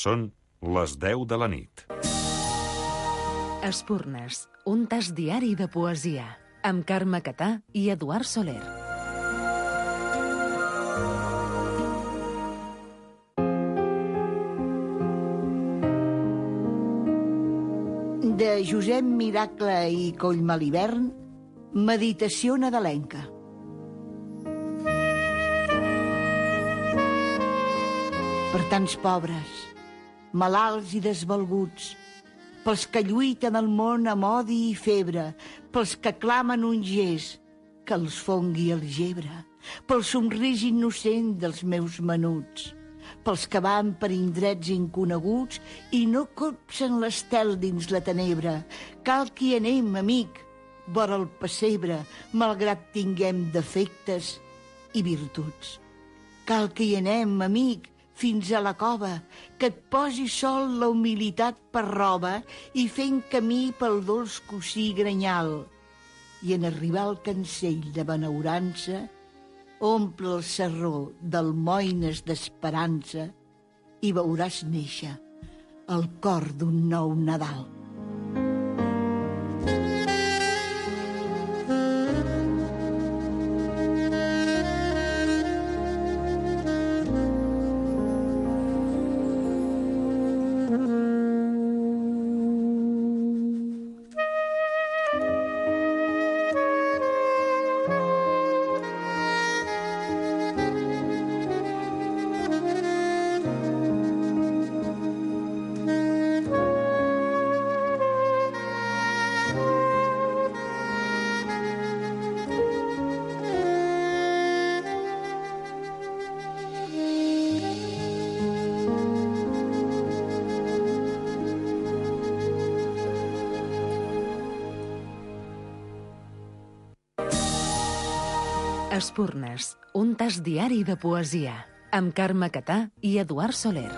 Són les 10 de la nit. Espurnes, un tas diari de poesia, amb Carme Catà i Eduard Soler. De Josep Miracle i Collmalivern, Meditació nadalenca. Per tants pobres, malalts i desvalguts, pels que lluiten al món amb odi i febre, pels que clamen un gest que els fongui el gebre, pel somrís innocent dels meus menuts, pels que van per indrets inconeguts i no copsen l'estel dins la tenebra. Cal que hi anem, amic, vora el pessebre, malgrat tinguem defectes i virtuts. Cal que hi anem, amic, fins a la cova, que et posi sol la humilitat per roba i fent camí pel dolç cosí grenyal. I en arribar al cancell de benaurança, omple el sarró d'almoines d'esperança i veuràs néixer el cor d'un nou Nadal. Espurnes, un tas diari de poesia, amb Carme Catà i Eduard Soler.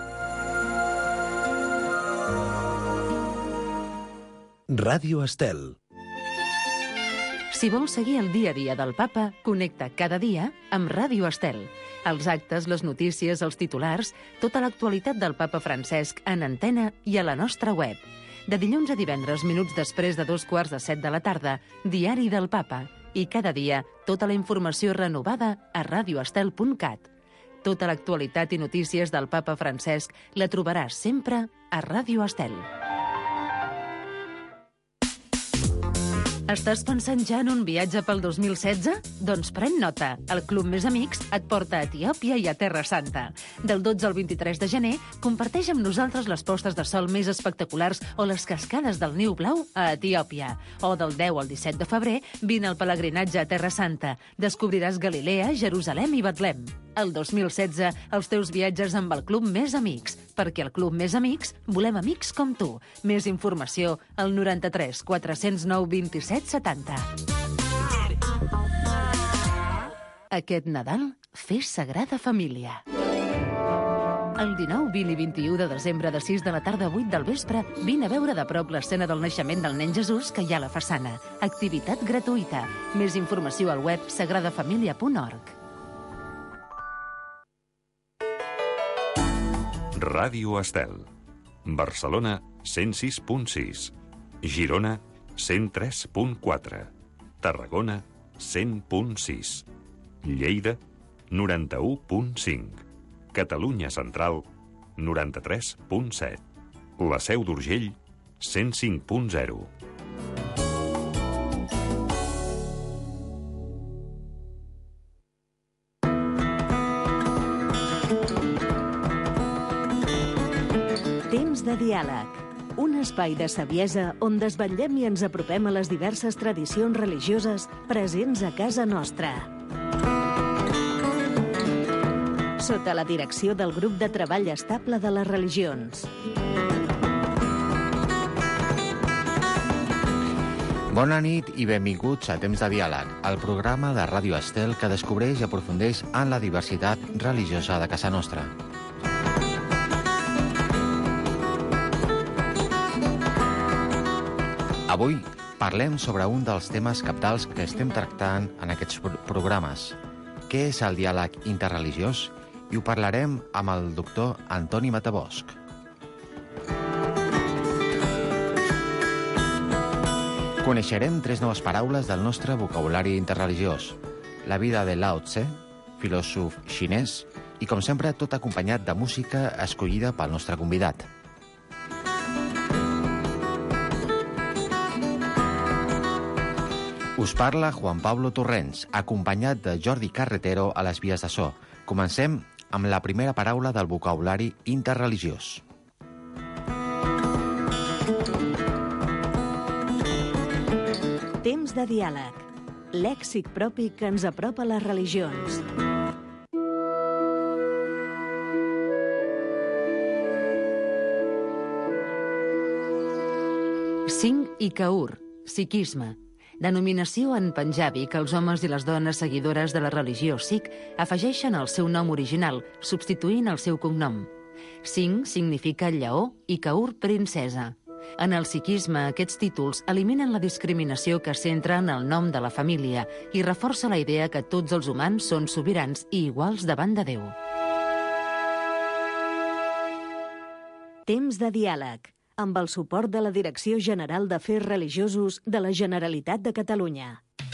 Ràdio Estel. Si vols seguir el dia a dia del papa, connecta cada dia amb Ràdio Estel. Els actes, les notícies, els titulars, tota l'actualitat del papa Francesc en antena i a la nostra web. De dilluns a divendres, minuts després de 7:15 de la tarda, Diari del Papa. I cada dia, tota la informació renovada a radioestel.cat. Tota l'actualitat i notícies del papa Francesc la trobaràs sempre a Ràdio Estel. Estàs pensant ja en un viatge pel 2016? Doncs pren nota. El Club Més Amics et porta a Etiòpia i a Terra Santa. Del 12 al 23 de gener, comparteix amb nosaltres les postes de sol més espectaculars o les cascades del Niu Blau a Etiòpia. O del 10 al 17 de febrer, vine al pelegrinatge a Terra Santa. Descobriràs Galilea, Jerusalem i Betlem. El 2016, els teus viatges amb el Club Més Amics. Perquè al Club Més Amics volem amics com tu. Més informació al 93 409 27 70. Aquest Nadal, fes Sagrada Família. El 19, 20 i 21 de desembre de 6 de la tarda a 8 del vespre, vine a veure de prop l'escena del naixement del nen Jesús que hi ha a la façana. Activitat gratuïta. Més informació al web sagradafamilia.org. Ràdio Estel. Barcelona, 106.6. Girona, 103.4. Tarragona, 100.6. Lleida, 91.5. Catalunya Central, 93.7. La Seu d'Urgell, 105.0. Temps de diàleg. Un espai de saviesa on desvetllem i ens apropem a les diverses tradicions religioses presents a casa nostra. Sota la direcció del Grup de Treball Estable de les Religions. Bona nit i benvinguts a Temps de Diàleg, el programa de Ràdio Estel que descobreix i aprofundeix en la diversitat religiosa de casa nostra. Avui parlem sobre un dels temes cabdals que estem tractant en aquests programes. Què és el diàleg interreligiós? I ho parlarem amb el doctor Antoni Matabosch. Coneixerem 3 noves paraules del nostre vocabulari interreligiós. La vida de Lao Tse, filòsof xinès, i, com sempre, tot acompanyat de música escollida pel nostre convidat. Us parla Juan Pablo Torrents, acompanyat de Jordi Carretero a les vies de so. Comencem amb la primera paraula del vocabulari interreligiós. Temps de diàleg. Lèxic propi que ens apropa a les religions. Singh i Kaur, sikhisme. Denominació en panjabi que els homes i les dones seguidores de la religió sikh afegeixen al seu nom original, substituint el seu cognom. Singh significa lleó i Kaur, princesa. En el sikhisme, aquests títols eliminen la discriminació que centra en el nom de la família i reforça la idea que tots els humans són sobirans i iguals davant de Déu. Temps de diàleg, amb el suport de la Direcció General d'Afers Religiosos de la Generalitat de Catalunya.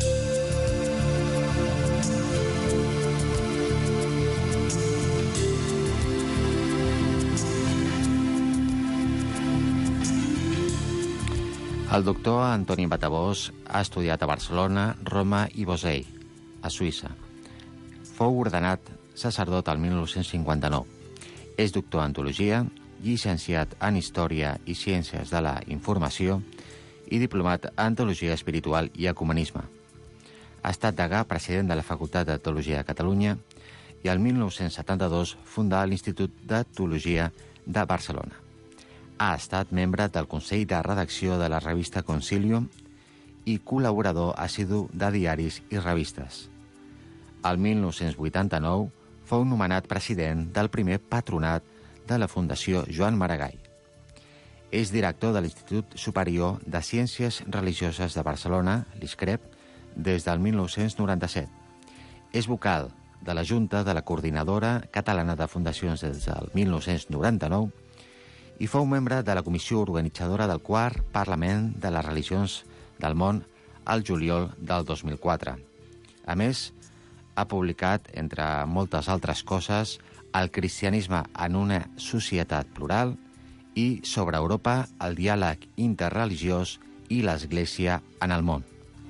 El doctor Antoni Batabós ha estudiat a Barcelona, Roma i Bosei, a Suïssa. Fou ordenat sacerdot el 1959. És doctor en teologia, llicenciat en Història i Ciències de la Informació i diplomat en Teologia Espiritual i Ecumenisme. Ha estat degà president de la Facultat de Teologia de Catalunya i el 1972 fundà l'Institut de Teologia de Barcelona. Ha estat membre del Consell de Redacció de la revista Concilium i col·laborador assidu de diaris i revistes. El 1989 fou nomenat president del primer patronat de la Fundació Joan Maragall. És director de l'Institut Superior de Ciències Religioses de Barcelona, l'ISCREP, des del 1997. És vocal de la Junta de la Coordinadora Catalana de Fundacions des del 1999 i fou membre de la comissió organitzadora del quart Parlament de les Religions del Món al juliol del 2004. A més, ha publicat, entre moltes altres coses, El cristianisme en una societat plural i sobre Europa, el diàleg interreligiós i l'Església en el món.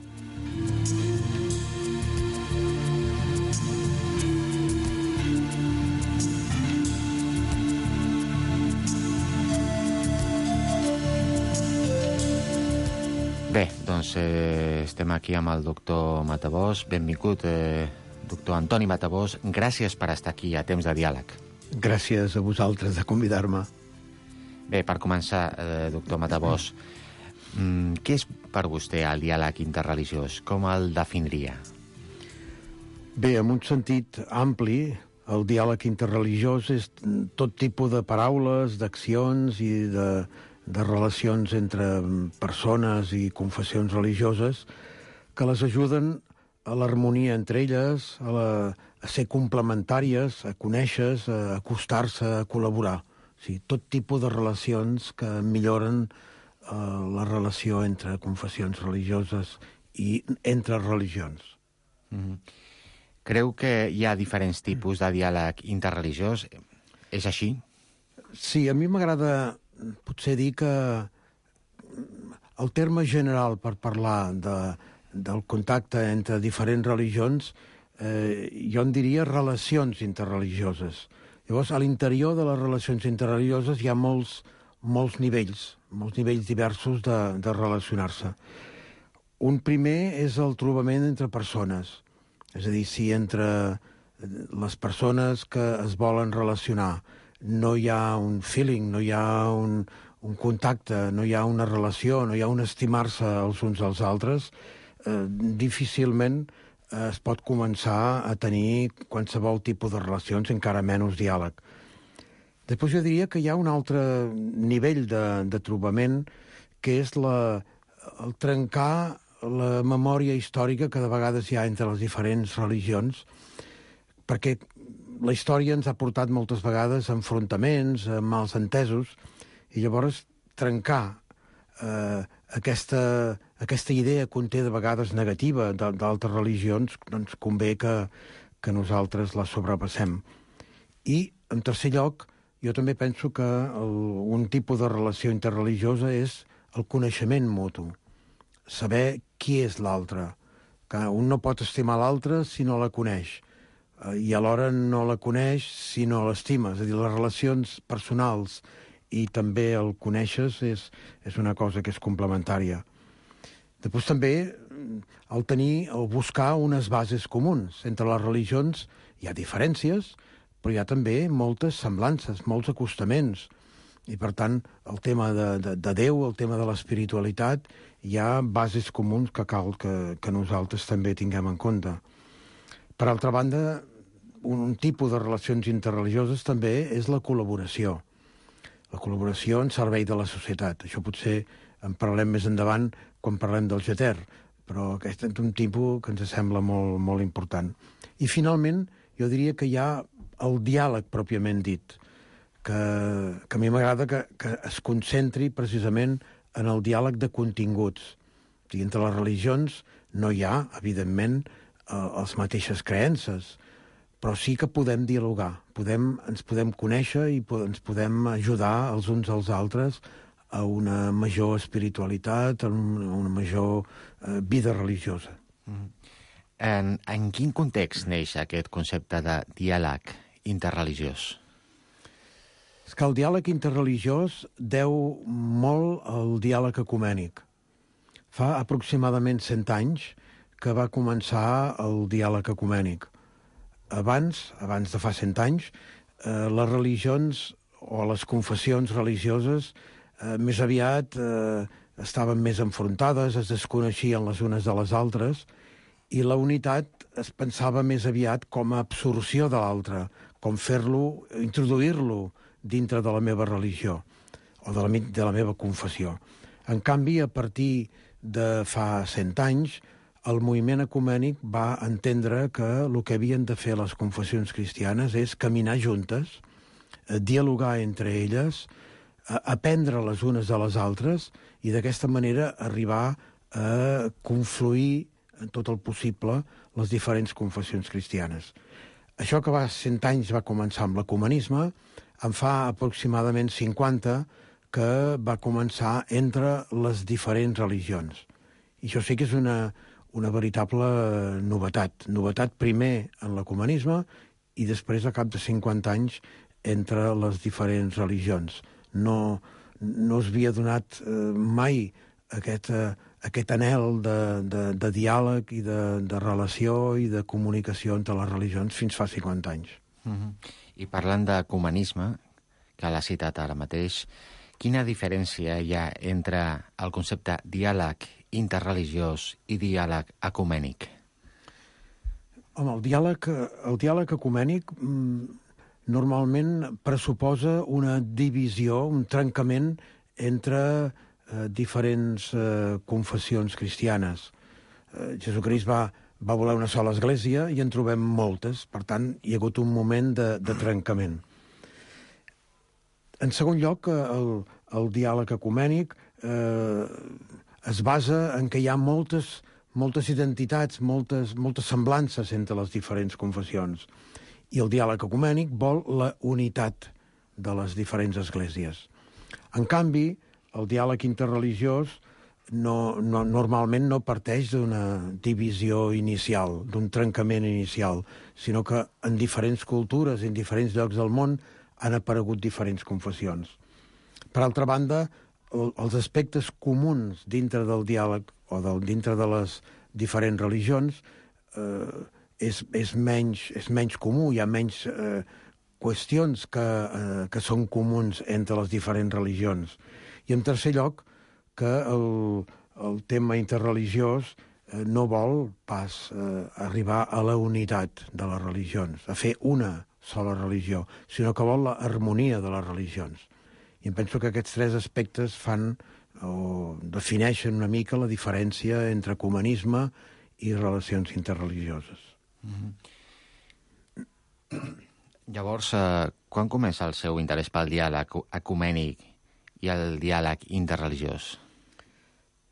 Bé, doncs estem aquí amb el doctor Batabós. Benvingut, doctor Antoni Batabós. Gràcies per estar aquí a Temps de Diàleg. Gràcies a vosaltres de convidar-me. Bé, per començar, doctor Batabós, què és per vostè el diàleg interreligiós? Com el definiria? Bé, en un sentit ampli, el diàleg interreligiós és tot tipus de paraules, d'accions i de relacions entre persones i confessions religioses que les ajuden a l'harmonia entre elles, a ser complementàries, a conèixer, a acostar-se, a col·laborar. O sigui, tot tipus de relacions que milloren la relació entre confessions religioses i entre religions. Creu que hi ha diferents tipus de diàleg interreligiós? És així? Sí, a mi m'agrada potser dir que el terme general per parlar del contacte entre diferents religions, jo en diria relacions interreligioses. Llavors, a l'interior de les relacions interreligioses hi ha molts nivells diversos de relacionar-se. Un primer és el trobament entre persones, és a dir, si entre les persones que es volen relacionar no hi ha un feeling, no hi ha un contacte, no hi ha una relació, no hi ha un estimar-se els uns als altres, difícilment es pot començar a tenir qualsevol tipus de relacions, encara menys diàleg. Després jo diria que hi ha un altre nivell de trobament, que és el trencar la memòria històrica que de vegades hi ha entre les diferents religions, perquè la història ens ha portat moltes vegades a enfrontaments, a mals entesos, i llavors trencar aquesta idea que té de vegades negativa d'altres religions, doncs convé que nosaltres la sobrepassem. I, en tercer lloc, jo també penso que un tipus de relació interreligiosa és el coneixement mutu, saber qui és l'altre. Que un no pot estimar l'altre si no la coneix, i alhora no la coneix si no l'estima. És a dir, les relacions personals i també el coneixes és una cosa que és complementària. Després també el buscar unes bases comuns. Entre les religions hi ha diferències, però hi ha també moltes semblances, molts acostaments. I, per tant, el tema de Déu, el tema de l'espiritualitat, hi ha bases comuns que cal que nosaltres també tinguem en compte. Per altra banda, un tipus de relacions interreligioses també és la col·laboració. La col·laboració en servei de la societat. Això potser en parlem més endavant quan parlem del Geter, però aquest és un tipus que ens sembla molt, molt important. I, finalment, jo diria que hi ha el diàleg pròpiament dit, que a mi m'agrada que es concentri precisament en el diàleg de continguts. O sigui, entre les religions no hi ha, evidentment, les mateixes creences, però sí que podem dialogar, ens podem conèixer i ens podem ajudar els uns als altres a una major espiritualitat, a una major vida religiosa. En quin context neix aquest concepte de diàleg interreligiós? És que el diàleg interreligiós deu molt al diàleg ecumènic. Fa aproximadament 100 anys que va començar el diàleg ecumènic. Abans de fa 100 anys, les religions o les confessions religioses més aviat estaven més enfrontades, es desconeixien les unes de les altres, i la unitat es pensava més aviat com a absorció de l'altre, com introduir-lo dintre de la meva religió o de la meva confessió. En canvi, a partir de fa 100 anys, el moviment ecumènic va entendre que el que havien de fer les confessions cristianes és caminar juntes, dialogar entre elles, aprendre les unes de les altres i d'aquesta manera arribar a confluir en tot el possible les diferents confessions cristianes. Això que va 100 anys va començar amb l'ecumenisme, en fa aproximadament 50 que va començar entre les diferents religions. I això sí que és una veritable novetat. Novetat primer en l'ecumenisme i després, a cap de 50 anys, entre les diferents religions. No es havia donat mai aquest anhel de diàleg i de relació i de comunicació entre les religions fins fa 50 anys. I parlant d'ecumenisme, que l'ha citat ara mateix, quina diferència hi ha entre el concepte diàleg interreligiós i diàleg ecumènic? Home, el diàleg ecumènic normalment pressuposa una divisió, un trencament entre diferents confessions cristianes. Jesucrist va voler una sola església i en trobem moltes. Per tant, hi ha hagut un moment de trencament. En segon lloc, el diàleg ecumènic es basa en que hi ha moltes identitats, moltes semblances entre les diferents confessions. I el diàleg ecumènic vol la unitat de les diferents esglésies. En canvi, el diàleg interreligiós normalment no parteix d'una divisió inicial, d'un trencament inicial, sinó que en diferents cultures, en diferents llocs del món, han aparegut diferents confessions. Per altra banda, els aspectes comuns dintre del diàleg o dintre de les diferents religions és menys comú, hi ha menys qüestions que són comuns entre les diferents religions. I en tercer lloc, que el tema interreligiós no vol pas arribar a la unitat de les religions, a fer una sola religió, sinó que vol l'harmonia de les religions. I em penso que aquests tres aspectes fan o defineixen una mica la diferència entre ecumenisme i relacions interreligioses. Llavors, quan comença el seu interès pel diàleg ecumènic i el diàleg interreligiós?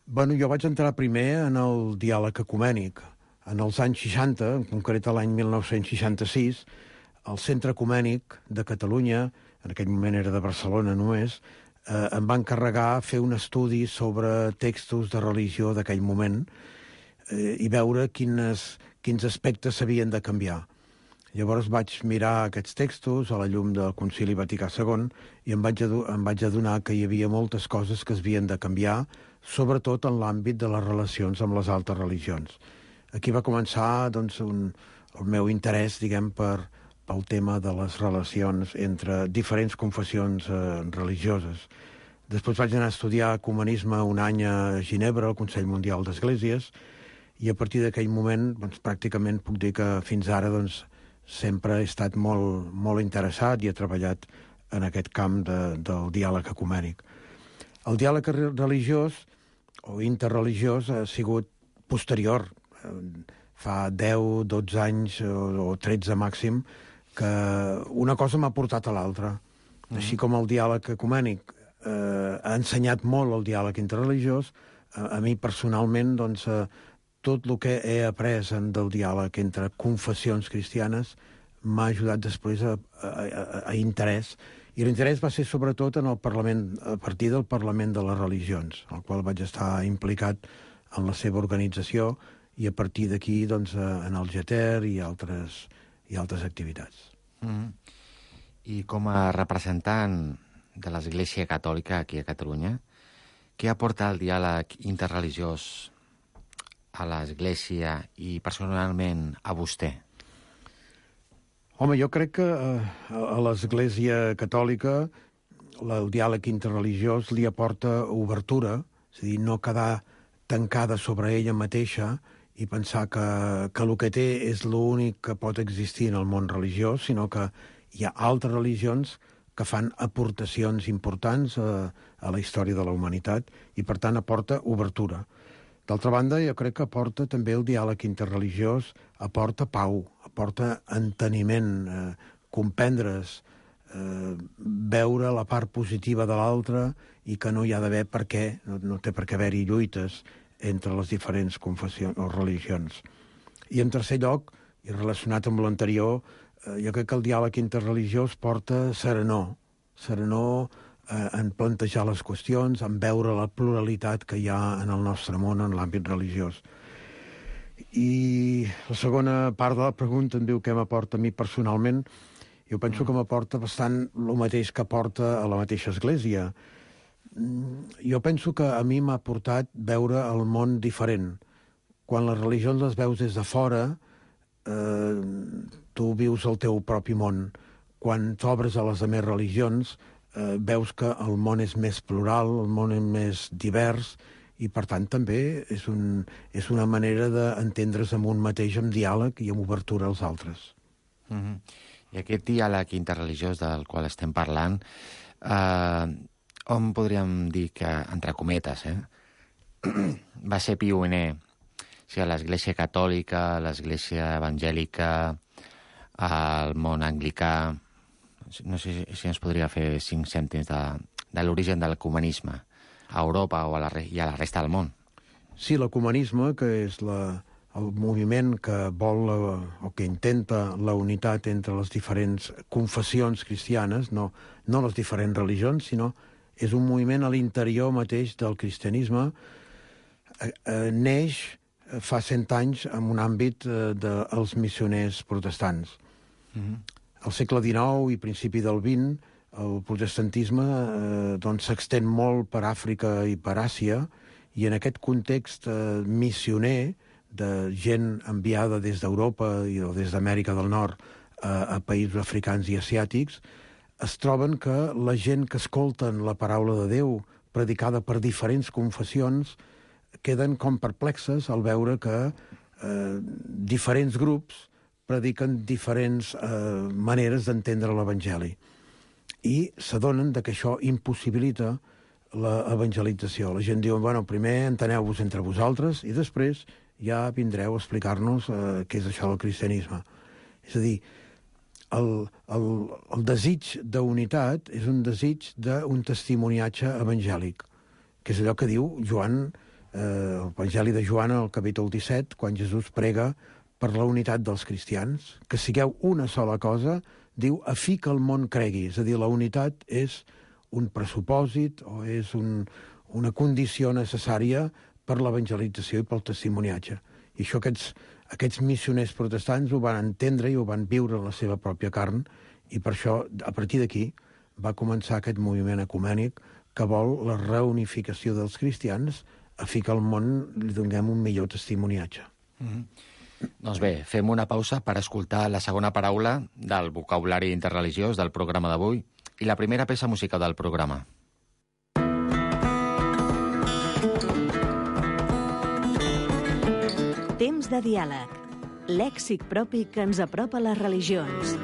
Bueno, jo vaig entrar primer en el diàleg ecumènic. En els anys 60, en concret l'any 1966, el Centre Ecumènic de Catalunya, en aquell moment era de Barcelona només, em va encarregar fer un estudi sobre textos de religió d'aquell moment i veure quins aspectes s'havien de canviar. Llavors vaig mirar aquests textos a la llum del Concili Vaticà II i em vaig adonar que hi havia moltes coses que es havien de canviar, sobretot en l'àmbit de les relacions amb les altres religions. Aquí va començar doncs, el meu interès, diguem, pel tema de les relacions entre diferents confessions religioses. Després vaig anar a estudiar ecumenisme un any a Ginebra, al Consell Mundial d'Esglésies, i a partir d'aquell moment, doncs, pràcticament puc dir que fins ara doncs, sempre he estat molt interessat i he treballat en aquest camp del diàleg ecumènic. El diàleg religiós o interreligiós ha sigut posterior, fa 10, 12 anys o 13 màxim, que una cosa m'ha portat a l'altra. Així com el diàleg ecumènic ha ensenyat molt el diàleg interreligiós, a mi personalment doncs, tot el que he après del diàleg entre confessions cristianes m'ha ajudat després a interès. I l'interès va ser sobretot en el Parlament, a partir del Parlament de les Religions, al qual vaig estar implicat en la seva organització i a partir d'aquí doncs, en el GETER i altres activitats. I com a representant de l'Església Catòlica aquí a Catalunya, què aporta el diàleg interreligiós a l'Església i personalment a vostè? Home, jo crec que a l'Església Catòlica el diàleg interreligiós li aporta obertura, és a dir, no quedar tancada sobre ella mateixa i pensar que el que té és l'únic que pot existir en el món religiós, sinó que hi ha altres religions que fan aportacions importants a la història de la humanitat i, per tant, aporta obertura. D'altra banda, jo crec que aporta també el diàleg interreligiós, aporta pau, aporta enteniment, comprendre's, veure la part positiva de l'altre i que no hi ha d'haver per què, no té per què haver-hi lluites entre les diferents confessions o religions. I en tercer lloc, i relacionat amb l'anterior, jo crec que el diàleg interreligiós porta serenor en plantejar les qüestions, en veure la pluralitat que hi ha en el nostre món, en l'àmbit religiós. I la segona part de la pregunta em diu què m'aporta a mi personalment. Jo penso que m'aporta bastant el mateix que aporta a la mateixa església. Jo penso que a mi m'ha portat veure el món diferent. Quan les religions les veus des de fora, tu vius el teu propi món. Quan t'obres a les altres religions, veus que el món és més plural, el món és més divers, i per tant també és una manera d'entendre's amb un mateix, amb diàleg i amb obertura als altres. I aquest diàleg interreligiós del qual estem parlant, on podríem dir que, entre cometes, va ser pioner? O sigui, l'Església Catòlica, l'Església Evangèlica, el món anglicà. No sé si ens podria fer 5 cèntims de l'origen de l'ecumenisme a Europa o i a la resta del món. Sí, l'ecumenisme, que és el moviment que vol o que intenta la unitat entre les diferents confessions cristianes, no les diferents religions, sinó és un moviment a l'interior mateix del cristianisme, neix fa 100 anys en un àmbit dels missioners protestants. Al segle XIX i principi del XX, el protestantisme s'extén molt per Àfrica i per Àsia, i en aquest context missioner de gent enviada des d'Europa o des d'Amèrica del Nord a països africans i asiàtics, es troben que la gent que escolten la paraula de Déu predicada per diferents confessions queden com perplexes al veure que diferents grups prediquen diferents maneres d'entendre l'Evangeli. I s'adonen que això impossibilita l'evangelització. La gent diu, bueno, primer enteneu-vos entre vosaltres i després ja vindreu a explicar-nos què és això del cristianisme. És a dir, el desig d'unitat és un desig d'un testimoniatge evangèlic, que és allò que diu Joan l'Evangeli de Joan, al capítol 17, quan Jesús prega per la unitat dels cristians, que sigueu una sola cosa, diu, a fi que el món cregui. És a dir, la unitat és un pressupòsit o és una condició necessària per l'evangelització i pel testimoniatge. I això aquests missioners protestants ho van entendre i ho van viure en la seva pròpia carn, i per això, a partir d'aquí, va començar aquest moviment ecumènic que vol la reunificació dels cristians a fi que al món li donem un millor testimoniatge. Doncs bé, fem una pausa per escoltar la segona paraula del vocabulari interreligiós del programa d'avui i la primera peça musical del programa. Temps de diàleg. Lèxic propi que ens apropa a les religions.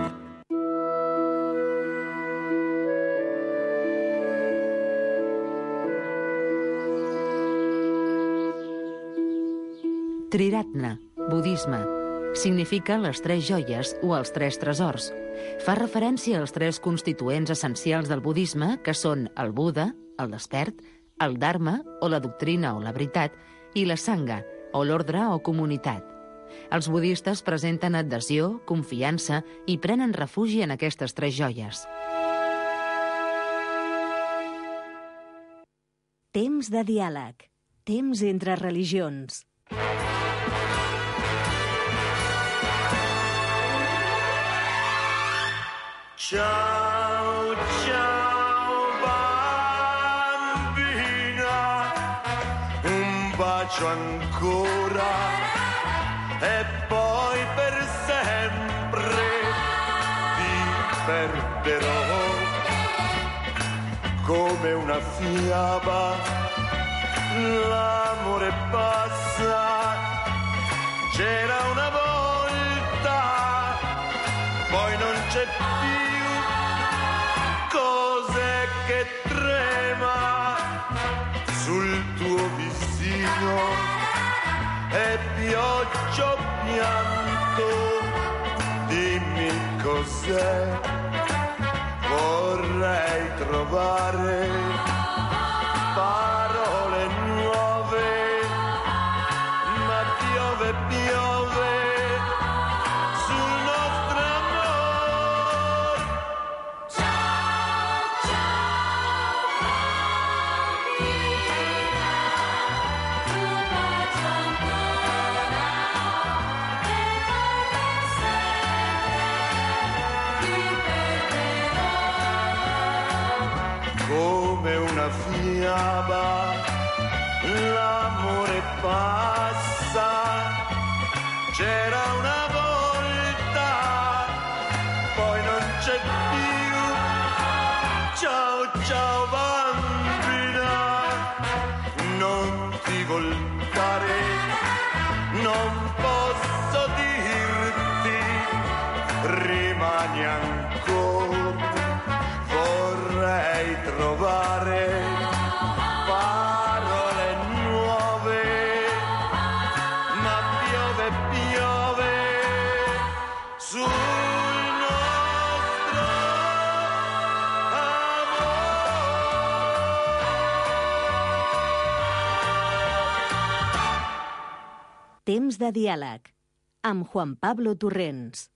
Triratna, budisme. Significa les 3 joies o els 3 tresors. Fa referència als 3 constituents essencials del budisme, que són el Buda, el despert, el Dharma, o la doctrina o la veritat, i la Sangha, o l'ordre o comunitat. Els budistes presenten adhesió, confiança i prenen refugi en aquestes 3 joies. Temps de diàleg. Temps entre religions. Ciao, ciao bambina, un bacio ancora e poi per sempre ti perderò come una fiaba, l'amore passa, c'era una volta, poi non c'è più. Cos'è che trema sul tuo visino? È pioggia o pianto? Dimmi cos'è. Vorrei trovare parole nuove, ma piove, piove sul nostro amor. Come una fiaba, l'amore passa, c'era una volta, poi non c'è più. Ciao, ciao bambina, non ti voltare, non posso dirti, rimani ancora. Vorrei trovare parole nuove, ma piove, piove sul nostro amor. Temps de diàleg. Amb Juan Pablo Torrents.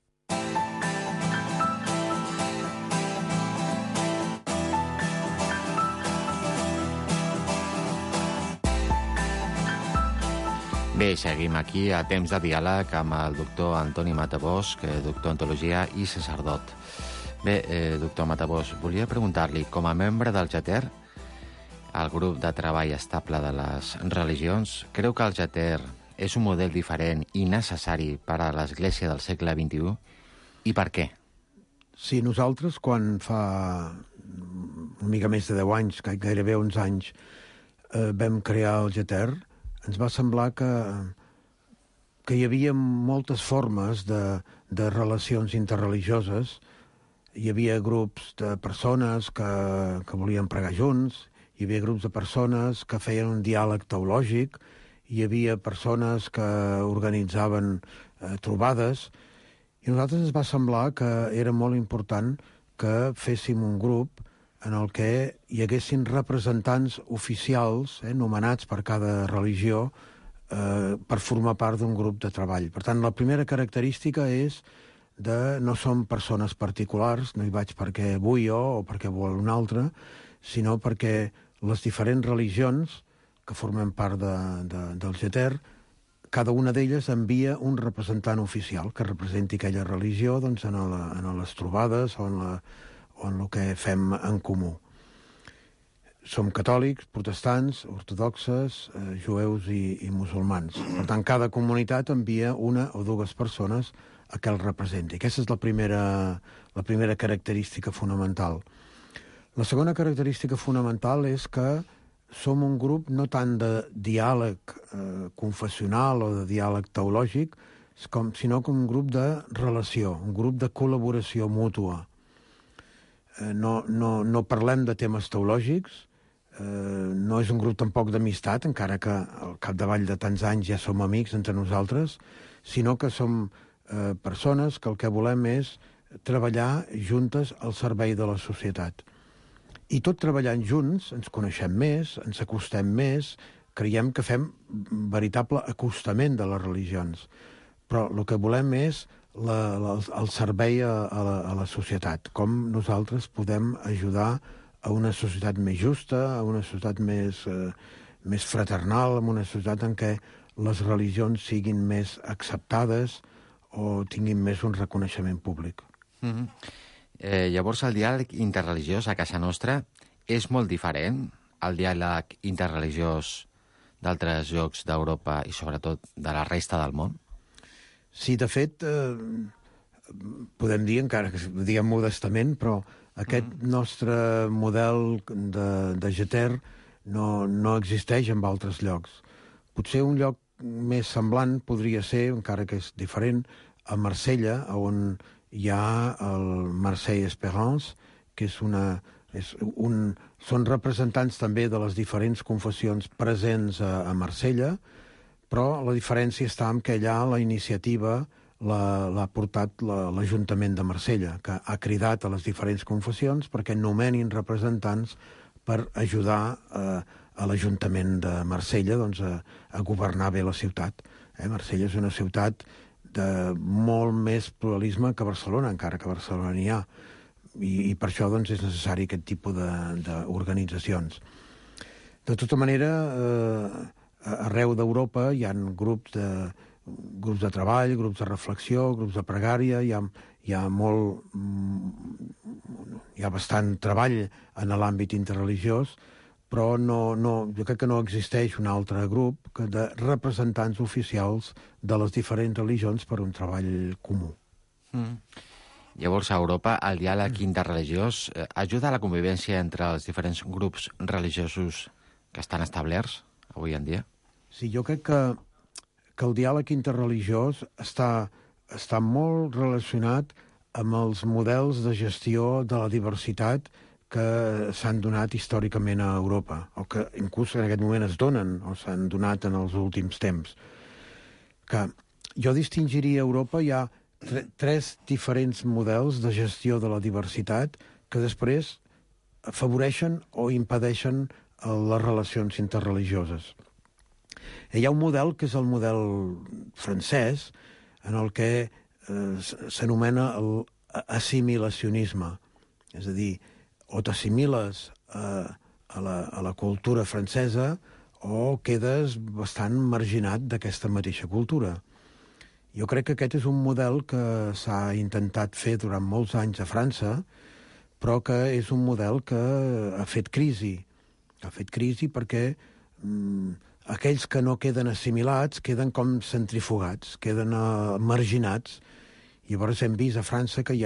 Bé, seguim aquí a Temps de diàleg amb el doctor Antoni Matabosch, doctor en teologia i sacerdot. Bé, doctor Matabosch, volia preguntar-li, com a membre del GETER, el grup de treball estable de les religions, creu que el GETER és un model diferent i necessari per a l'Església del segle XXI? I per què? Sí, nosaltres, quan fa una mica més de 10 anys, gairebé 11 anys, vam crear el GETER, ens va semblar que hi havia moltes formes de relacions interreligioses. Hi havia grups de persones que volien pregar junts, hi havia grups de persones que feien un diàleg teològic, hi havia persones que organitzaven trobades, i a nosaltres ens va semblar que era molt important que féssim un grup en el que hi haguessin representants oficials, nomenats per cada religió, per formar part d'un grup de treball. Per tant, la primera característica és no som persones particulars, no hi vaig perquè vull jo o perquè vol un altre, sinó perquè les diferents religions que formen part del GETER, cada una d'elles envia un representant oficial que representi aquella religió doncs, en les trobades o en el que fem en comú. Som catòlics, protestants, ortodoxes, jueus i musulmans. Per tant, cada comunitat envia una o dues persones a què el representi. Aquesta és la primera característica fonamental. La segona característica fonamental és que som un grup no tant de diàleg confessional o de diàleg teològic, sinó com un grup de relació, un grup de col·laboració mútua. No parlem de temes teològics, no és un grup tampoc d'amistat, encara que al capdavall de tants anys ja som amics entre nosaltres, sinó que som persones que el que volem és treballar juntes al servei de la societat. I tot treballant junts ens coneixem més, ens acostem més, creiem que fem veritable acostament de les religions. Però el que volem és el servei a la societat, com nosaltres podem ajudar a una societat més justa, a una societat més fraternal, a una societat en què les religions siguin més acceptades o tinguin més un reconeixement públic. Llavors, el diàleg interreligiós a casa nostra és molt diferent al diàleg interreligiós d'altres llocs d'Europa i sobretot de la resta del món? Sí, de fet, podem dir, encara que ho diguem modestament, però aquest nostre model de GETER no existeix en altres llocs. Potser un lloc més semblant podria ser, encara que és diferent, a Marsella, on hi ha el Marseille Espérance, que són representants també de les diferents confessions presents a Marsella, però la diferència està en que allà la iniciativa l'ha portat l'Ajuntament de Marsella, que ha cridat a les diferents confessions perquè nomenin representants per ajudar a l'Ajuntament de Marsella a governar bé la ciutat. Marsella és una ciutat de molt més pluralisme que Barcelona, encara que a Barcelona n'hi ha. I per això és necessari aquest tipus d'organitzacions. De tota manera, arreu d'Europa hi ha grups de treball, grups de reflexió, grups de pregària, hi ha bastant treball en l'àmbit interreligiós, però jo crec que no existeix un altre grup que de representants oficials de les diferents religions per un treball comú. Llavors, a Europa, el diàleg interreligiós ajuda a la convivència entre els diferents grups religiosos que estan establerts avui en dia? Sí, jo crec que el diàleg interreligiós està molt relacionat amb els models de gestió de la diversitat que s'han donat històricament a Europa, o que inclús en aquest moment es donen, o s'han donat en els últims temps. Que jo distingiria a Europa, hi ha tres diferents models de gestió de la diversitat que després afavoreixen o impedeixen les relacions interreligioses. Hi ha un model que és el model francès, en el que s'anomena l'assimilacionisme, és a dir, o t'assimiles a la cultura francesa o quedes bastant marginat d'aquesta mateixa cultura. Jo crec que aquest és un model que s'ha intentat fer durant molts anys a França, però que és un model que ha fet crisi. Ha fet crisi perquè aquells que no queden assimilats queden com centrifugats, queden marginats. Llavors hem vist a França que hi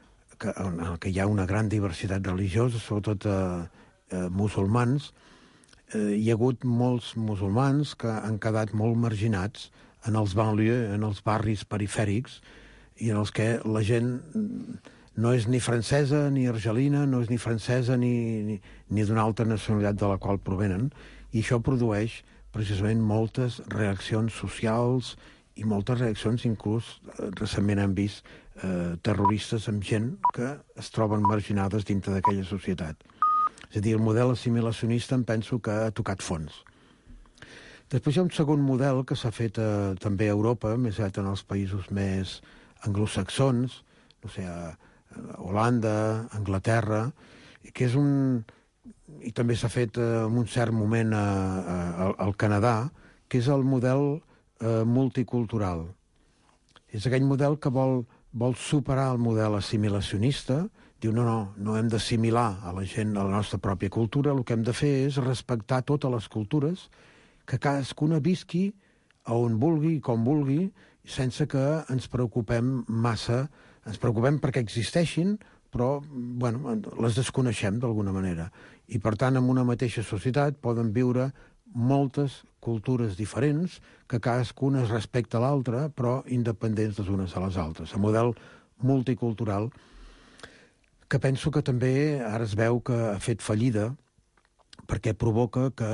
ha una gran diversitat religiosa, sobretot musulmans. Hi ha hagut molts musulmans que han quedat molt marginats en els banlieues, en els barris perifèrics, i en els que la gent no és ni francesa ni argelina, no és ni francesa ni d'una altra nacionalitat de la qual provenen, i això produeix precisament moltes reaccions socials i moltes reaccions, inclús recentment hem vist terroristes amb gent que es troben marginades dintre d'aquella societat. És a dir, el model assimilacionista em penso que ha tocat fons. Després hi ha un segon model que s'ha fet també a Europa, més aviat en els països més anglosaxons, no sé, Holanda, Anglaterra, que és i també s'ha fet en un cert moment al Canadà, que és el model multicultural. És aquell model que vol superar el model assimilacionista, diu no hem d'assimilar a la gent a la nostra pròpia cultura, el que hem de fer és respectar totes les cultures, que cadascuna visqui a on vulgui i com vulgui, sense que ens preocupem massa. Ens preocupem perquè existeixin, però les desconeixem d'alguna manera. I, per tant, en una mateixa societat poden viure moltes cultures diferents, que cadascuna es respecta a l'altra, però independents les unes a les altres. El model multicultural, que penso que també ara es veu que ha fet fallida, perquè provoca que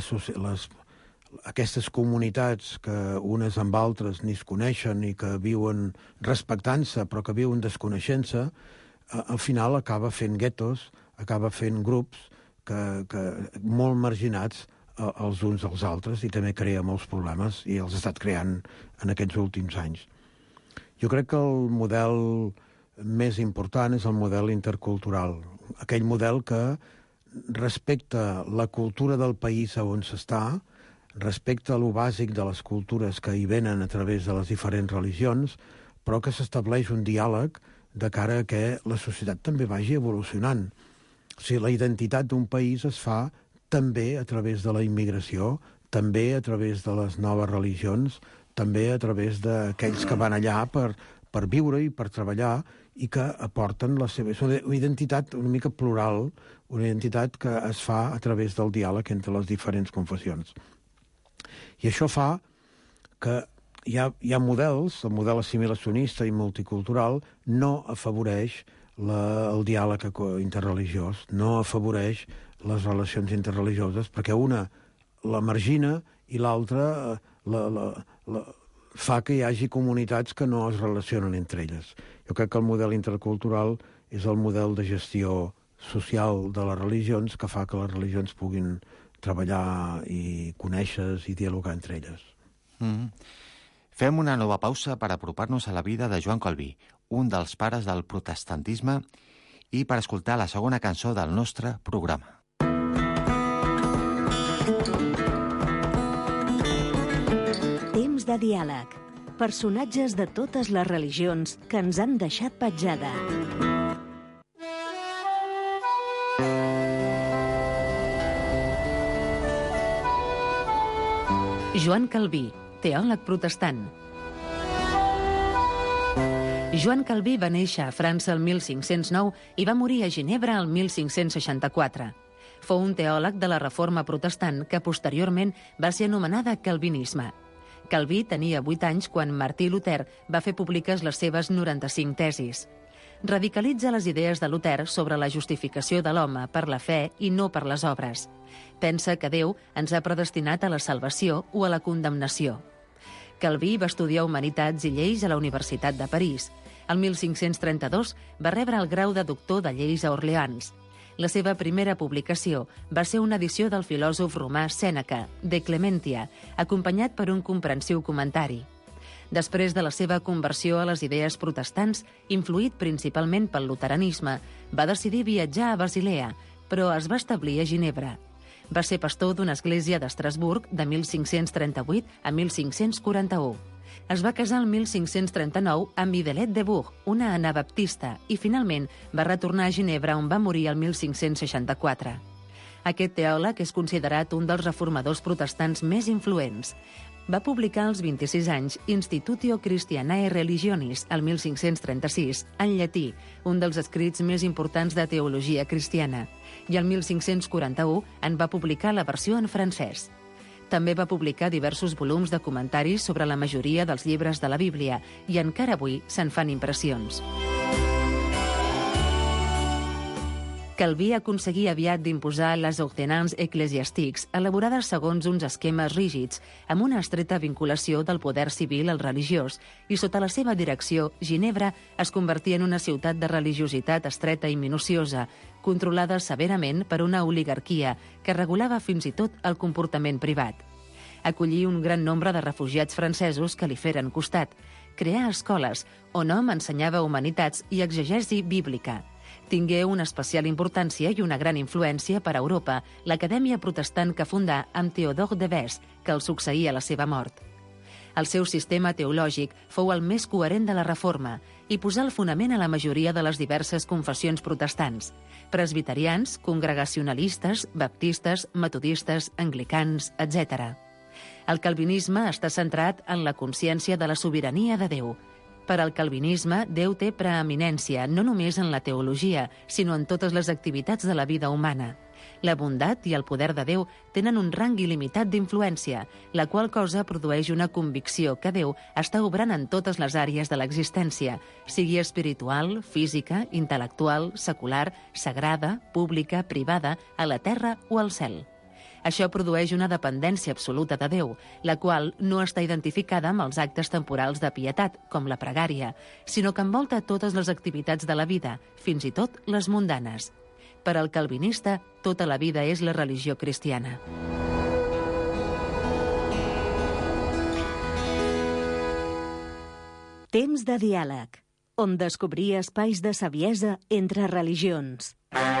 aquestes comunitats que unes amb altres ni es coneixen i que viuen respectant-se però que viuen desconeixent-se, al final acaba fent guetos, acaba fent grups que molt marginats els uns als altres, i també crea molts problemes, i els ha estat creant en aquests últims anys. Jo crec que el model més important és el model intercultural, aquell model que respecta la cultura del país on s'està, respecte a lo bàsic de les cultures que hi venen a través de les diferents religions, però que s'estableix un diàleg de cara a que la societat també vagi evolucionant. O sigui, la identitat d'un país es fa també a través de la immigració, també a través de les noves religions, també a través d'aquells que van allà per viure i per treballar i que aporten la seva... És una identitat una mica plural, una identitat que es fa a través del diàleg entre les diferents confessions. I això fa que hi ha models, el model assimilacionista i multicultural no afavoreix el diàleg interreligiós, no afavoreix les relacions interreligioses, perquè una la margina i l'altra fa que hi hagi comunitats que no es relacionen entre elles. Jo crec que el model intercultural és el model de gestió social de les religions que fa que les religions puguin treballar i conèixer i dialogar entre elles. Fem una nova pausa per apropar-nos a la vida de Joan Calví, un dels pares del protestantisme, i per escoltar la segona cançó del nostre programa. Temps de diàleg. Personatges de totes les religions que ens han deixat petjada. Joan Calví, teòleg protestant. Joan Calví va néixer a França el 1509 i va morir a Ginebra el 1564. Fou un teòleg de la Reforma protestant que posteriorment va ser anomenada calvinisme. Calví tenia 8 anys quan Martí Luter va fer públiques les seves 95 tesis. Radicalitza les idees de Luter sobre la justificació de l'home per la fe i no per les obres. Pensa que Déu ens ha predestinat a la salvació o a la condemnació. Calví va estudiar Humanitats i Lleis a la Universitat de París. El 1532 va rebre el grau de doctor de lleis a Orleans. La seva primera publicació va ser una edició del filòsof romà Sèneca, De Clementia, acompanyat per un comprensiu comentari. Després de la seva conversió a les idees protestants, influït principalment pel luteranisme, va decidir viatjar a Basilea, però es va establir a Ginebra. Va ser pastor d'una església d'Estrasburg de 1538 a 1541. Es va casar el 1539 amb Idelette de Bourg, una anabaptista, i finalment va retornar a Ginebra, on va morir el 1564. Aquest teòleg és considerat un dels reformadors protestants més influents. Va publicar als 26 anys Institutio Christianae Religionis, el 1536, en llatí, un dels escrits més importants de teologia cristiana, i el 1541 en va publicar la versió en francès. També va publicar diversos volums de comentaris sobre la majoria dels llibres de la Bíblia, i encara avui se'n fan impressions. Calví aconseguí aviat d'imposar les ordonnances ecclesiastiques, elaborades segons uns esquemes rígids, amb una estreta vinculació del poder civil al religiós, i sota la seva direcció, Ginebra es convertia en una ciutat de religiositat estreta i minuciosa, controlada severament per una oligarquia que regulava fins i tot el comportament privat. Acollí un gran nombre de refugiats francesos que li feren costat, crear escoles on hom ensenyava humanitats i exegesi bíblica. Tingué una especial importància i una gran influència per a Europa l'Acadèmia Protestant que fundà amb Théodore de Bèze, que el succeïa a la seva mort. El seu sistema teològic fou el més coherent de la Reforma i posà el fonament a la majoria de les diverses confessions protestants: presbiterians, congregacionalistes, baptistes, metodistes, anglicans, etc. El calvinisme està centrat en la consciència de la sobirania de Déu. Per al calvinisme, Déu té preeminència no només en la teologia, sinó en totes les activitats de la vida humana. La bondat i el poder de Déu tenen un rang il·limitat d'influència, la qual cosa produeix una convicció que Déu està obrant en totes les àrees de l'existència, sigui espiritual, física, intel·lectual, secular, sagrada, pública, privada, a la terra o al cel. Això produeix una dependència absoluta de Déu, la qual no està identificada amb els actes temporals de pietat, com la pregària, sinó que envolta totes les activitats de la vida, fins i tot les mundanes. Per al calvinista, tota la vida és la religió cristiana. Temps de diàleg, on descobrir espais de saviesa entre religions.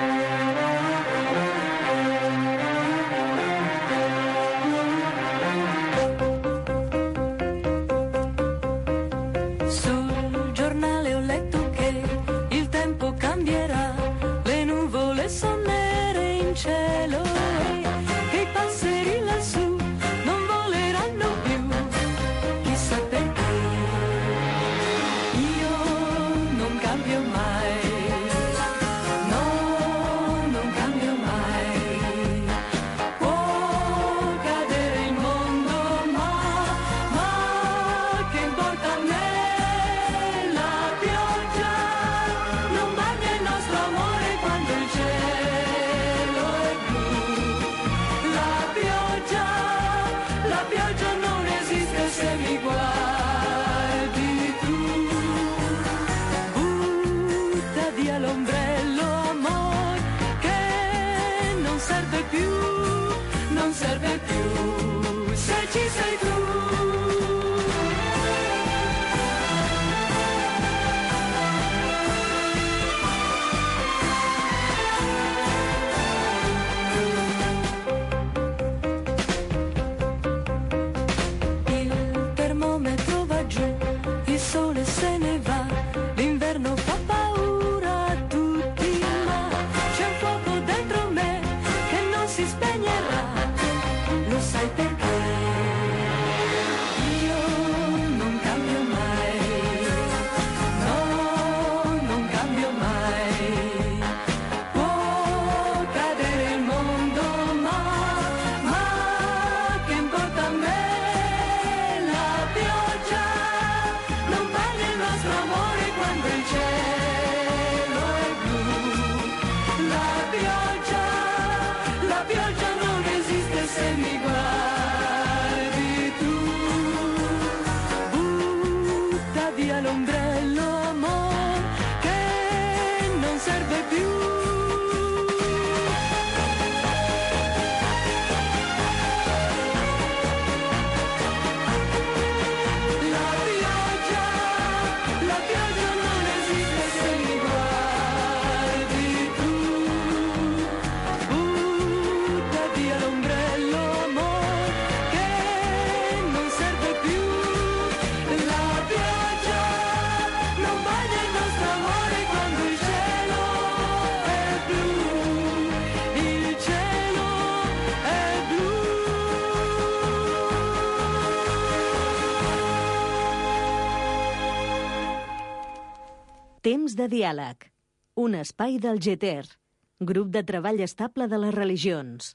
Temps de diàleg, un espai del GETER, grup de treball estable de les religions.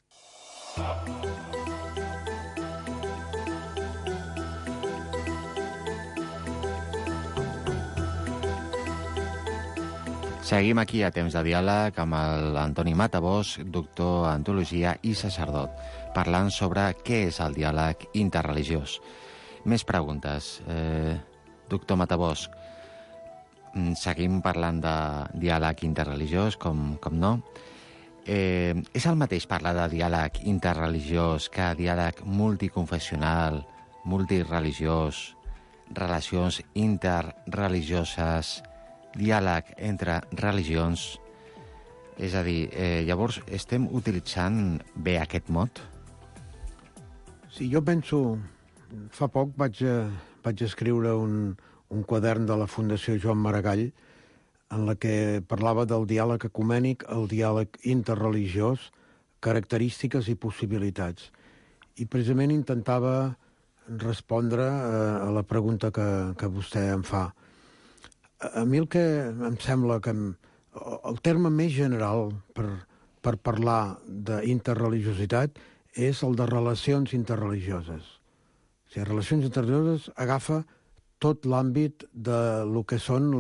Seguim aquí a Temps de Diàleg amb l'Antoni Matabós, doctor en teologia i sacerdot, parlant sobre què és el diàleg interreligiós. Més preguntes. Doctor Matabós, seguim parlant de diàleg interreligiós, com no. És el mateix parlar de diàleg interreligiós que diàleg multiconfessional, multireligiós, relacions interreligioses, diàleg entre religions? És a dir, llavors estem utilitzant bé aquest mot? Sí, jo penso... Fa poc vaig escriure un quadern de la Fundació Joan Maragall en la que parlava del diàleg ecumènic, el diàleg interreligiós, característiques i possibilitats. I precisament intentava respondre a la pregunta que vostè em fa. A mi el que em sembla que el terme més general per parlar d'interreligiositat és el de relacions interreligioses. O sigui, relacions interreligioses agafa tot l'àmbit de lo que són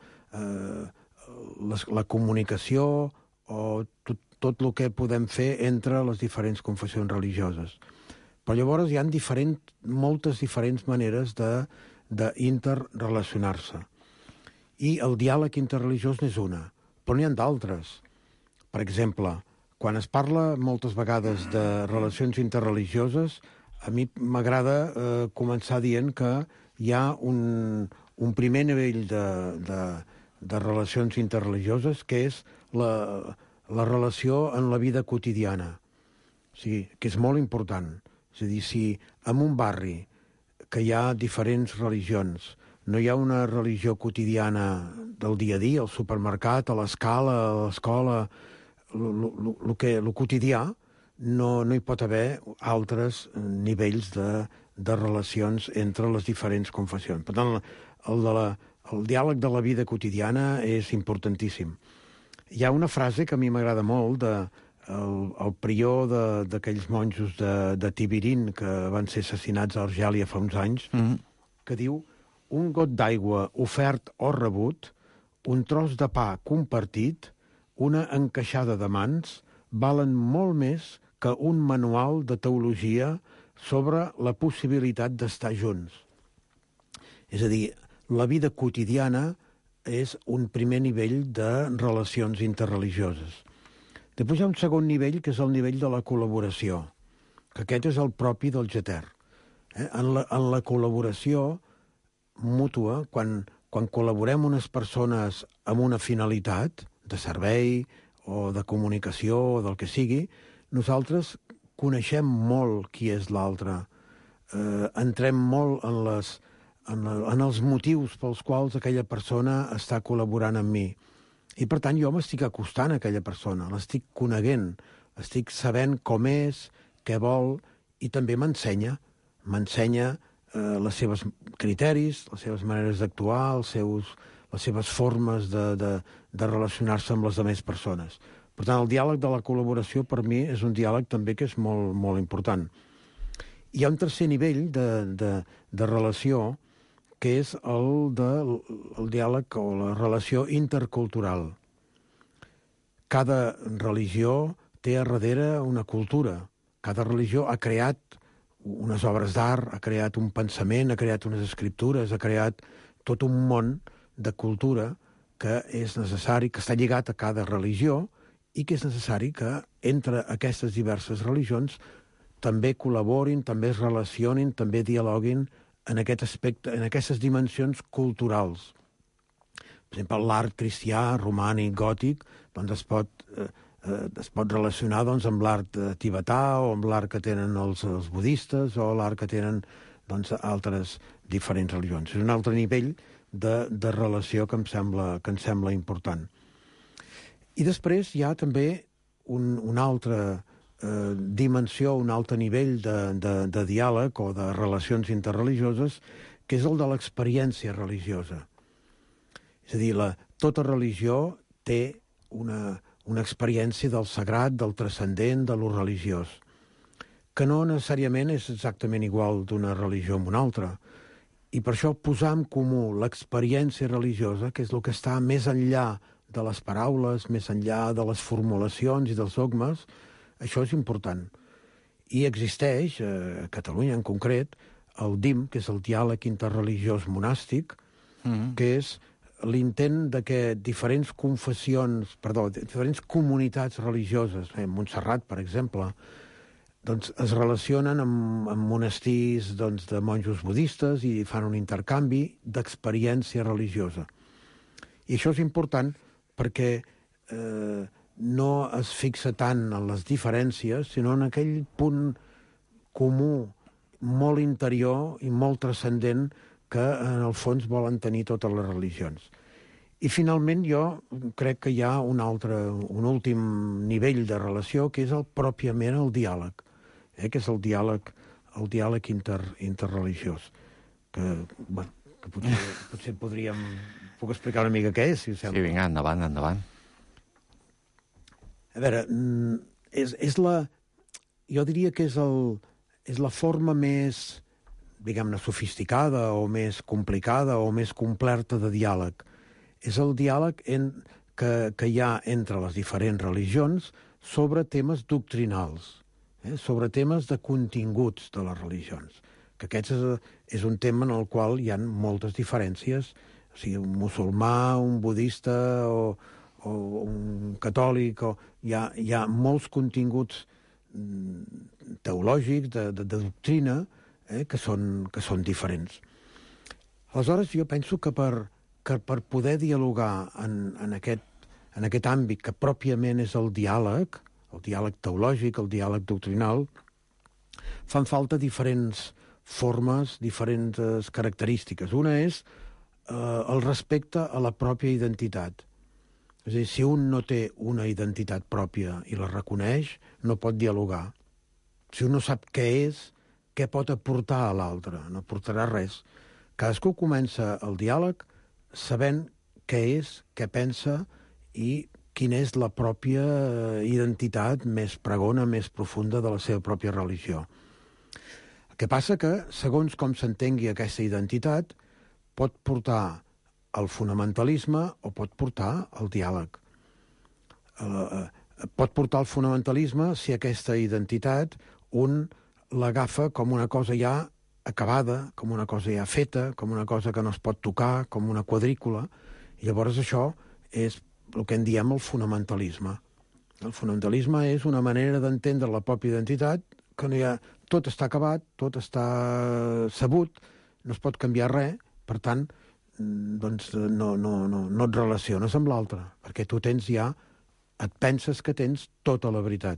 la comunicació o tot el que podem fer entre les diferents confessions religioses. Però llavors hi ha moltes diferents maneres d'interrelacionar-se. I el diàleg interreligiós n'és una, però n'hi ha d'altres. Per exemple, quan es parla moltes vegades de relacions interreligioses, a mi m'agrada començar dient que hi ha un primer nivell de relacions interreligioses, que és la relació en la vida quotidiana. O sigui, que és molt important. És a dir, si en un barri que hi ha diferents religions no hi ha una religió quotidiana del dia a dia, al supermercat, a l'escala, a l'escola, el quotidià, no hi pot haver altres nivells de relacions entre les diferents confessions. Per tant, el diàleg de la vida quotidiana és importantíssim. Hi ha una frase que a mi m'agrada molt el prior d'aquells monjos de Tibirín que van ser assassinats a Argèlia fa uns anys, que diu: un got d'aigua ofert o rebut, un tros de pa compartit, una encaixada de mans, valen molt més que un manual de teologia sobre la possibilitat d'estar junts. És a dir, la vida quotidiana és un primer nivell de relacions interreligioses. Després hi ha un segon nivell, que és el nivell de la col·laboració, que aquest és el propi del Geter. En la col·laboració mútua, quan col·laborem unes persones amb una finalitat de servei o de comunicació o del que sigui, nosaltres coneixem molt qui és l'altre, entrem molt en els motius pels quals aquella persona està col·laborant amb mi. I, per tant, jo m'estic acostant a aquella persona, l'estic coneguent, estic sabent com és, què vol, i també m'ensenya les seves criteris, les seves maneres d'actuar, les seves formes de relacionar-se amb les altres persones. Per tant, el diàleg de la col·laboració per mi és un diàleg també que és molt, molt important. Hi ha un tercer nivell de relació, que és el diàleg o la relació intercultural. Cada religió té a darrere una cultura. Cada religió ha creat unes obres d'art, ha creat un pensament, ha creat unes escriptures, ha creat tot un món de cultura que és necessari, que està lligat a cada religió i que és necessari que entre aquestes diverses religions també col·laborin, també es relacionin, també dialoguin en aquest aspecte, en aquestes dimensions culturals. Per exemple, l'art cristià, romànic, gòtic, doncs es pot relacionar amb l'art tibetà o amb l'art que tenen els budistes o l'art que tenen altres diferents religions. És un altre nivell de relació que em sembla important. I després hi ha també una altra dimensió, un altre nivell de diàleg o de relacions interreligioses, que és el de l'experiència religiosa. És a dir, tota religió té una experiència del sagrat, del transcendent, de lo religiós, que no necessàriament és exactament igual d'una religió amb una altra. I per això posar en comú l'experiència religiosa, que és el que està més enllà de les paraules, més enllà de les formulacions i dels dogmes, això és important. I existeix, a Catalunya en concret, el DIM, que és el diàleg interreligiós monàstic, que és l'intent de que diferents comunitats religioses, Montserrat, per exemple, doncs es relacionen amb monestirs de monjos budistes i fan un intercanvi d'experiència religiosa. I això és important perquè no es fixa tant en les diferències, sinó en aquell punt comú, molt interior i molt transcendent que en el fons volen tenir totes les religions. I finalment jo crec que hi ha un últim nivell de relació, que és pròpiament el diàleg, que és el diàleg interreligiós, que potser puc explicar una mica què és, si us sembla. Sí, vinga, endavant. A veure, jo diria que és la forma més, diguem-ne, sofisticada o més complicada o més completa de diàleg. És el diàleg que hi ha entre les diferents religions sobre temes doctrinals, sobre temes de continguts de les religions. Que aquest és un tema en el qual hi ha moltes diferències. O sigui, un musulmà, un budista o un catòlic, hi ha molts continguts teològics, de doctrina, que són diferents. Aleshores, jo penso que per poder dialogar en aquest àmbit que pròpiament és el diàleg teològic, el diàleg doctrinal, fan falta diferents formes, diferents característiques. Una és el respecte a la pròpia identitat. És a dir, si un no té una identitat pròpia i la reconeix, no pot dialogar. Si un no sap què és, què pot aportar a l'altre? No aportarà res. Cadascú comença el diàleg sabent què és, què pensa i quina és la pròpia identitat més pregona, més profunda de la seva pròpia religió. El que passa que, segons com s'entengui aquesta identitat, pot portar al fonamentalisme o pot portar al diàleg. Pot portar al fonamentalisme si aquesta identitat un l'agafa com una cosa ja acabada, com una cosa ja feta, com una cosa que no es pot tocar, com una quadrícula. I llavors això és el que en diem el fonamentalisme. El fonamentalisme és una manera d'entendre la pròpia identitat que no hi ha... Tot està acabat, tot està sabut, no es pot canviar res, per tant, doncs no et relaciones amb l'altre, perquè tu tens ja, et penses que tens tota la veritat.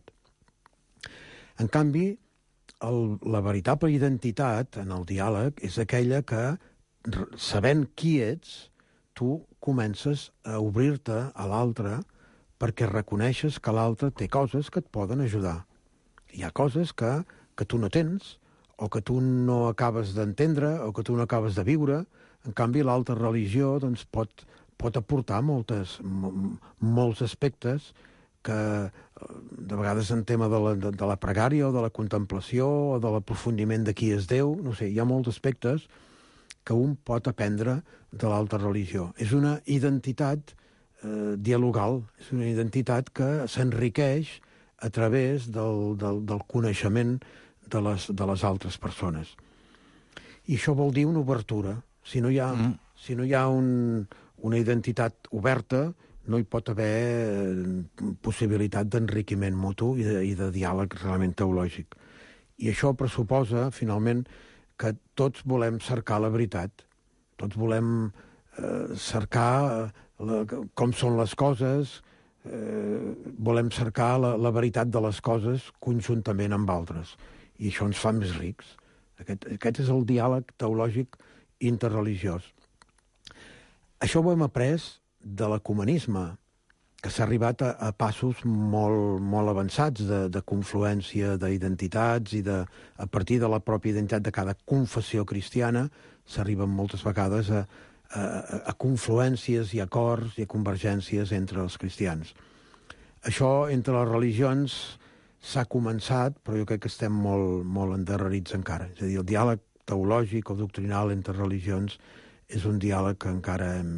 En canvi, la veritable identitat en el diàleg és aquella que, sabent qui ets, tu comences a obrir-te a l'altre perquè reconeixes que l'altre té coses que et poden ajudar. Hi ha coses que tu no tens, o que tu no acabes d'entendre, o que tu no acabes de viure. En canvi, l'altra religió doncs, pot aportar molts aspectes que, de vegades, en tema de la pregària, o de la contemplació, o de l'aprofundiment de qui és Déu, no sé, hi ha molts aspectes que un pot aprendre de l'altra religió. És una identitat dialogal, és una identitat que s'enriqueix a través del coneixement de les altres persones. I això vol dir una obertura. Si no hi ha una identitat oberta, no hi pot haver possibilitat d'enriquiment mutu i de diàleg realment teològic. I això pressuposa, finalment, que tots volem cercar la veritat. Tots volem cercar com són les coses, volem cercar la veritat de les coses conjuntament amb altres. I això ens fa més rics. Aquest és el diàleg teològic interreligiós. Això ho hem après de l'ecumenisme, que s'ha arribat a passos molt avançats de confluència d'identitats i a partir de la pròpia identitat de cada confessió cristiana s'arriben moltes vegades a confluències i acords i a convergències entre els cristians. Això entre les religions s'ha començat, però jo crec que estem molt endarrerits encara. És a dir, el diàleg teològic o doctrinal entre religions és un diàleg que encara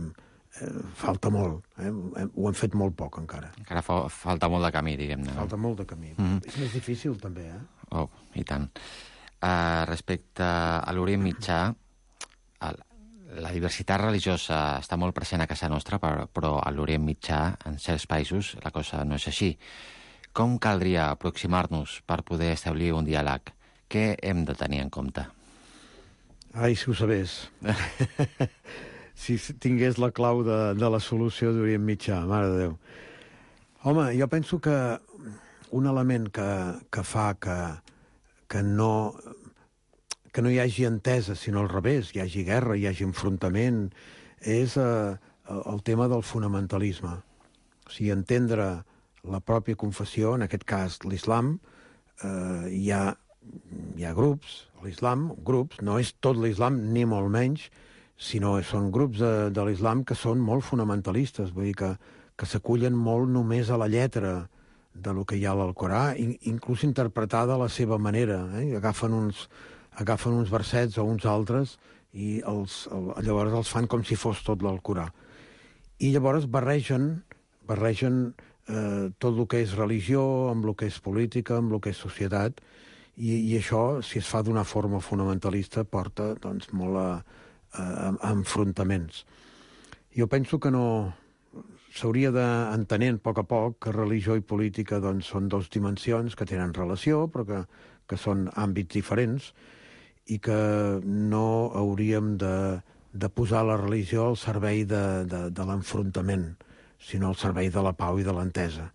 falta molt. Ho hem fet molt poc, encara. Encara falta molt de camí, diguem-ne. Falta molt de camí. És més difícil, també, Oh, i tant. Respecte a l'Orient Mitjà, la diversitat religiosa està molt present a casa nostra, però a l'Orient Mitjà, en certs països, la cosa no és així. Com caldria aproximar-nos per poder establir un diàleg? Què hem de tenir en compte? Ai, si ho sabés. Si tingués la clau de la solució d'Orient Mitjà, mare de Déu. Home, jo penso que un element que fa que no hi hagi entesa, sinó al revés, hi hagi guerra, hi hagi enfrontament, és el tema del fonamentalisme. O sigui, entendre la pròpia confessió, en aquest cas l'islam, hi ha grups, l'islam, grups, no és tot l'islam ni molt menys, sinó són grups de l'islam que són molt fonamentalistes, vull dir que s'acullen molt només a la lletra de lo que hi ha a l'Alcorà, inclús interpretada a la seva manera. Agafen uns versets o uns altres i llavors els fan com si fos tot l'Alcorà. I llavors barregen tot el que és religió amb el que és política, amb el que és societat, i això, si es fa d'una forma fonamentalista, porta doncs, molt a enfrontaments. Jo penso que no s'hauria d'entenent a poc que religió i política doncs, són dues dimensions que tenen relació, però que són àmbits diferents, i que no hauríem de posar la religió al servei de l'enfrontament, sinó al servei de la pau i de l'entesa.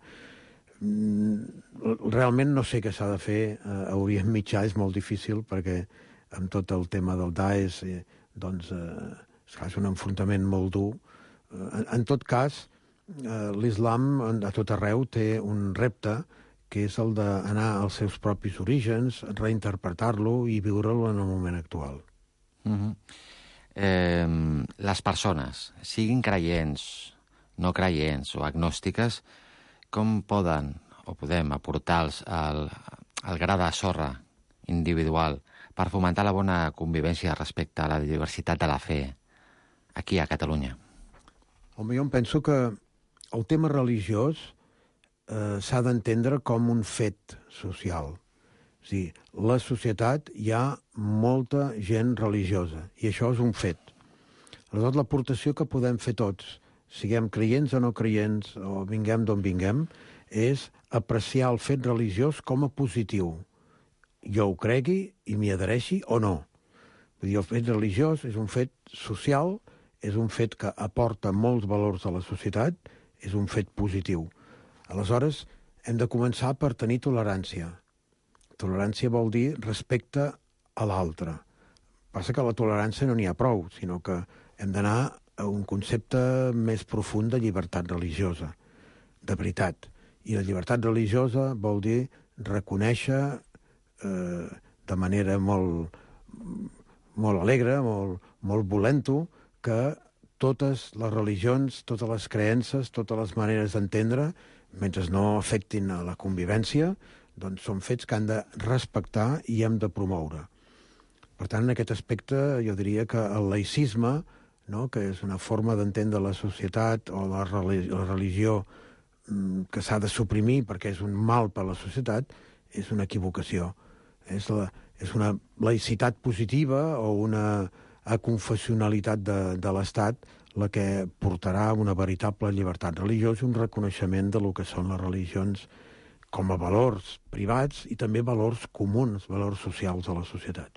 Realment no sé què s'ha de fer a Orient Mitjà, és molt difícil, perquè amb tot el tema del Daesh doncs és un enfrontament molt dur. En tot cas, l'islam a tot arreu té un repte, que és el d'anar als seus propis orígens, reinterpretar-lo i viure-lo en el moment actual. Les persones, siguin creients, no creients o agnòstiques, com poden o podem aportar-los el gra de sorra individual per fomentar la bona convivència respecte a la diversitat de la fe aquí a Catalunya? Home, jo em penso que el tema religiós s'ha d'entendre com un fet social. O sigui, la societat hi ha molta gent religiosa, i això és un fet. Aleshores, l'aportació que podem fer tots, siguem creients o no creients, o vinguem d'on vinguem, és apreciar el fet religiós com a positiu. Jo ho cregui i m'hi adhereixi o no. Vull dir, el fet religiós és un fet social, és un fet que aporta molts valors a la societat, és un fet positiu. Aleshores, hem de començar per tenir tolerància. Tolerància vol dir respecte a l'altre. Passa que la tolerància no n'hi ha prou, sinó que hem d'anar a un concepte més profund de llibertat religiosa, de veritat. I la llibertat religiosa vol dir reconèixer de manera molt alegre, molt volent-ho, que totes les religions, totes les creences, totes les maneres d'entendre, mentre no afectin a la convivència, doncs són fets que han de respectar i hem de promoure. Per tant, en aquest aspecte, jo diria que el laïcisme, no?, que és una forma d'entendre la societat o la religió que s'ha de suprimir perquè és un mal per a la societat, és una equivocació. És una laïcitat positiva o una aconfessionalitat de l'Estat la que portarà una veritable llibertat religiosa i un reconeixement de lo que són les religions com a valors privats i també valors comuns, valors socials a la societat.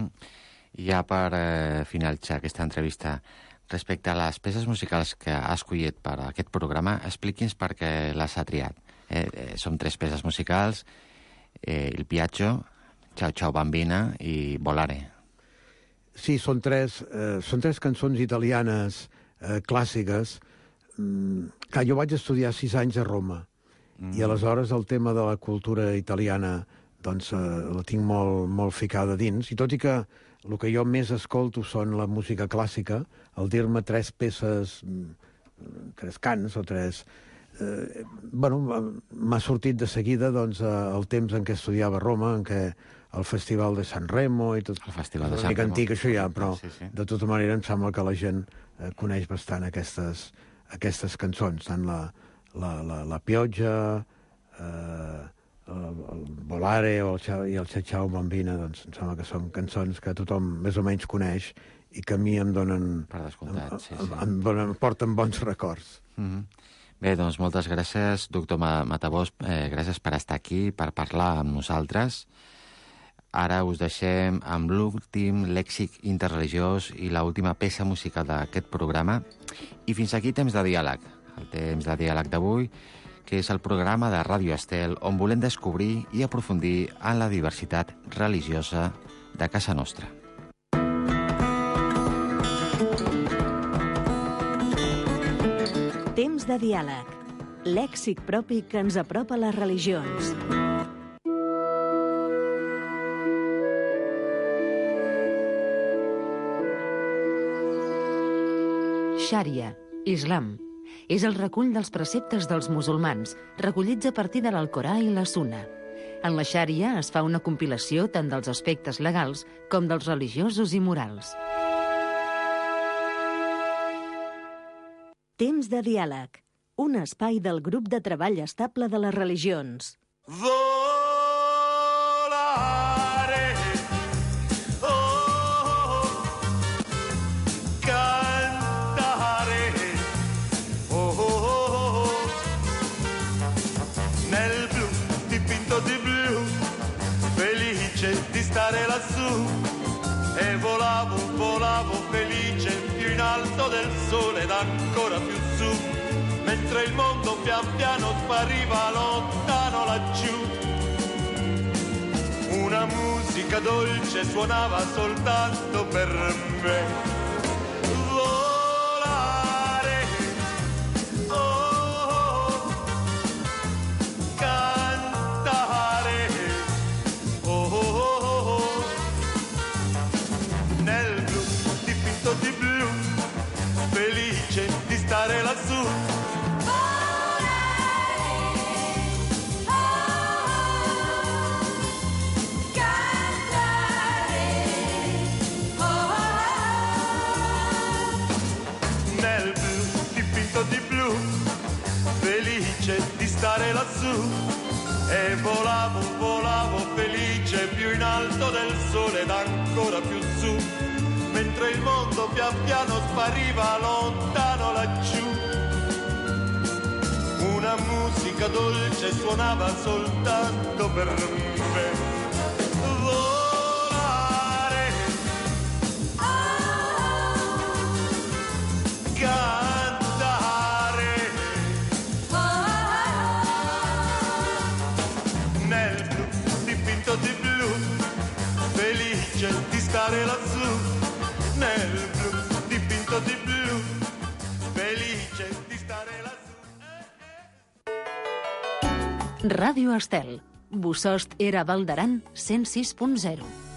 Ja per finalitzar aquesta entrevista, respecte a les peces musicals que ha escollit per a aquest programa, expliqui'ns per què les ha triat. Són 3 peces musicals, Il Piaggio, Ciao Ciao Bambina i Volare. Sí, són tres cançons italianes clàssiques. Clar, jo vaig estudiar 6 anys a Roma i aleshores el tema de la cultura italiana doncs la tinc molt ficada dins, i tot i que el que jo més escolto són la música clàssica, al dir-me 3 peces, 3 cants o 3... m'ha sortit de seguida doncs, el temps en què estudiava a Roma, en què el Festival de San Remo i tot. El Festival de Una San mica Remo. antic, això ja, però Sí, sí. de tota manera em sembla que la gent coneix bastant aquestes cançons, tant la Pioggia, el Volare i el Ciao Bambina, doncs em sembla que són cançons que tothom més o menys coneix i que a mi em donen... Per descomptat, sí. Em porten bons records. Bé, doncs moltes gràcies, doctor Matabós. Gràcies per estar aquí, per parlar amb nosaltres. Ara us deixem amb l'últim lèxic interreligiós i l'última peça musical d'aquest programa. I fins aquí Temps de Diàleg. El Temps de Diàleg d'avui, que és el programa de Ràdio Estel on volem descobrir i aprofundir en la diversitat religiosa de casa nostra. Temps de diàleg. Lèxic propi que ens apropa a les religions. Xària, Islam. És el recull dels preceptes dels musulmans, recollits a partir de l'Alcorà i la Sunna. En la xària es fa una compilació tant dels aspectes legals com dels religiosos i morals. Temps de diàleg. Un espai del grup de treball estable de les religions. Volare, oh, cantare, oh, nel blu dipinto di blu, felice di stare lassù, e volavo, volavo felice più in alto del sole ed ancora più su, mentre il mondo pian piano spariva lontano laggiù. Una musica dolce suonava soltanto per me. Volare, oh, cantare, oh, nel blu dipinto di blu, felice di stare lassù. Di stare lassù, e volavo, volavo felice più in alto del sole ed ancora più su, mentre il mondo pian piano spariva lontano laggiù. Una musica dolce suonava soltanto per me. Volare, di stare lassù, nel blu dipinto di blu, felice di stare lassù. Ràdio Estel. Bosost era Val d'Aran 106.0.